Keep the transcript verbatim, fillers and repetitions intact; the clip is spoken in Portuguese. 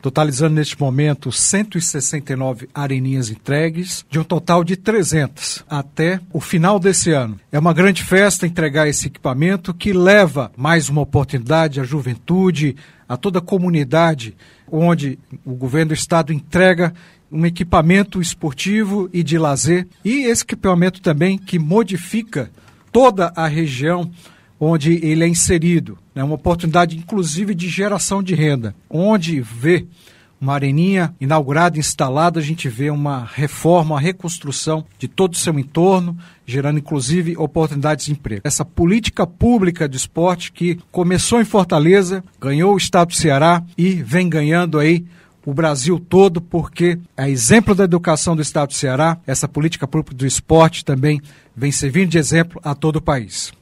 totalizando neste momento cento e sessenta e nove areninhas entregues, de um total de trezentas até o final desse ano. É uma grande festa entregar esse equipamento que leva mais uma oportunidade à juventude, a toda a comunidade, onde o governo do estado entrega um equipamento esportivo e de lazer, e esse equipamento também que modifica toda a região onde ele é inserido. É uma oportunidade, inclusive, de geração de renda. Onde vê uma areninha inaugurada, instalada, a gente vê uma reforma, uma reconstrução de todo o seu entorno, gerando, inclusive, oportunidades de emprego. Essa política pública de esporte que começou em Fortaleza, ganhou o estado do Ceará e vem ganhando aí o Brasil todo, porque, a exemplo da educação do estado do Ceará, essa política pública do esporte também vem servindo de exemplo a todo o país.